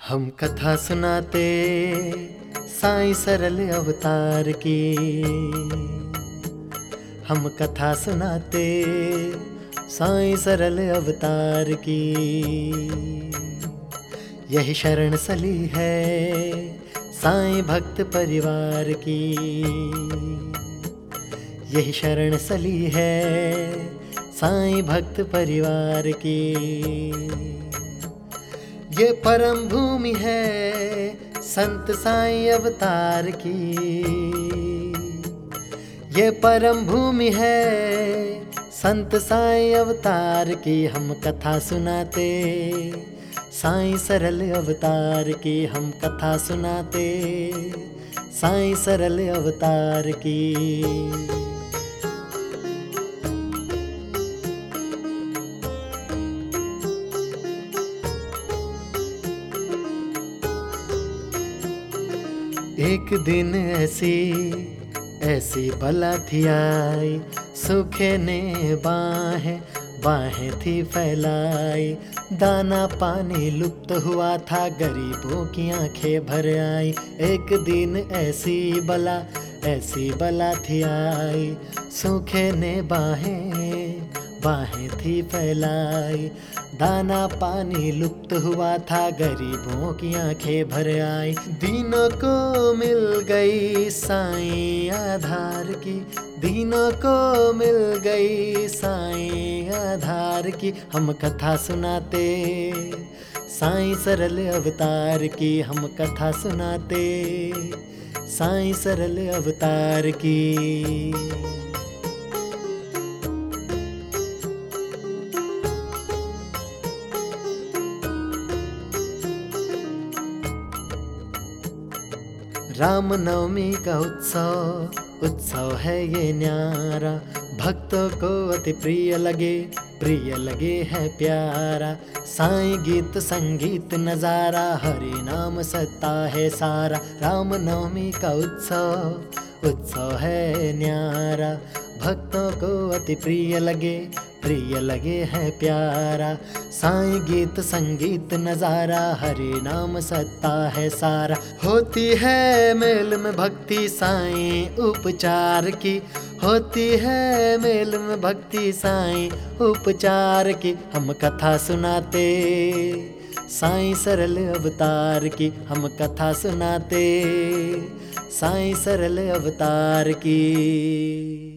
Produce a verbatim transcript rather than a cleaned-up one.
हम कथा सुनाते साईं सरल अवतार की। हम कथा सुनाते साईं सरल अवतार की। यही शरण सली है साईं भक्त परिवार की। यही शरण सली है साईं भक्त परिवार की। ये परम भूमि है संत साईं अवतार की। ये परम भूमि है संत साईं अवतार की। हम कथा सुनाते साईं सरल अवतार की। हम कथा सुनाते साईं सरल अवतार की। एक दिन ऐसी ऐसी बला थी आई, सूखे ने बाहें बाहें थी फैलाई। दाना पानी लुप्त हुआ था, गरीबों की आंखें भर आई। एक दिन ऐसी बला ऐसी बला थी आई, सूखे ने बाहें बाहें थी फैलाई। दाना पानी लुप्त हुआ था, गरीबों की आंखें भर आई। दीनों को मिल गई साईं आधार की। दीनों को मिल गई साईं आधार की। हम कथा सुनाते साईं सरल अवतार की। हम कथा सुनाते साईं सरल अवतार की। राम नवमी का उत्सव उत्सव है ये न्यारा। भक्तों को अति प्रिय लगे प्रिय लगे है प्यारा। साईं गीत संगीत नजारा, हरि नाम सत्ता है सारा। राम नवमी का उत्सव उत्सव है न्यारा। भक्तों को अति प्रिय लगे प्रिय लगे है प्यारा। साईं गीत संगीत नजारा, हरि नाम सत्ता है सारा। होती है मेल में भक्ति साईं उपचार की। होती है मेल में भक्ति साईं उपचार की। हम कथा सुनाते साईं सरल अवतार की। हम कथा सुनाते साईं सरल अवतार की।